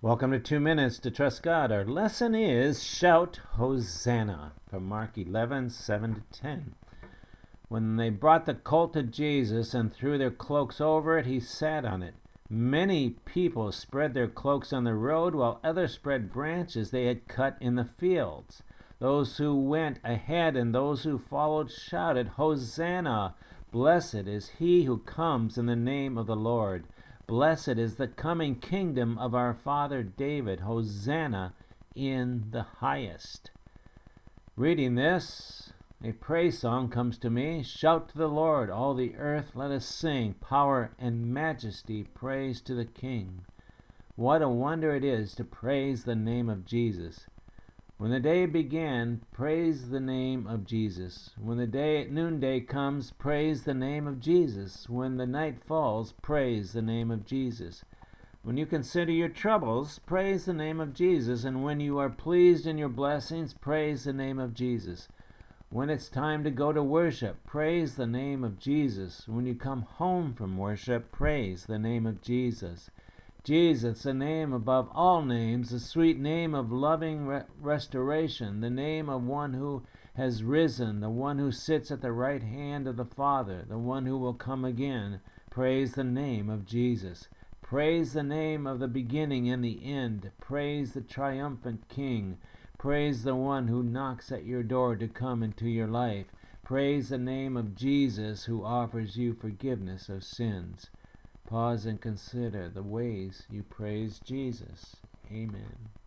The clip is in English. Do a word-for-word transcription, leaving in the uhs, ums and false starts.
Welcome to Two Minutes to Trust God. Our lesson is Shout Hosanna from Mark eleven, seven to ten. When they brought the colt to Jesus and threw their cloaks over it, he sat on it. Many people spread their cloaks on the road, while others spread branches they had cut in the fields. Those who went ahead and those who followed shouted, "Hosanna! Blessed is he who comes in the name of the Lord. Blessed is the coming kingdom of our father David. Hosanna in the highest." Reading this, a praise song comes to me. Shout to the Lord, all the earth, let us sing. Power and majesty, praise to the King. What a wonder it is to praise the name of Jesus. When the day began, praise the name of Jesus. When the day at noonday comes, praise the name of Jesus. When the night falls, praise the name of Jesus. When you consider your troubles, praise the name of Jesus. And when you are pleased in your blessings, praise the name of Jesus. When it's time to go to worship, praise the name of Jesus. When you come home from worship, praise the name of Jesus. Jesus, the name above all names, the sweet name of loving re- restoration, the name of one who has risen, the one who sits at the right hand of the Father, the one who will come again. Praise the name of Jesus. Praise the name of the beginning and the end. Praise the triumphant King. Praise the one who knocks at your door to come into your life. Praise the name of Jesus, who offers you forgiveness of sins. Pause and consider the ways you praise Jesus. Amen.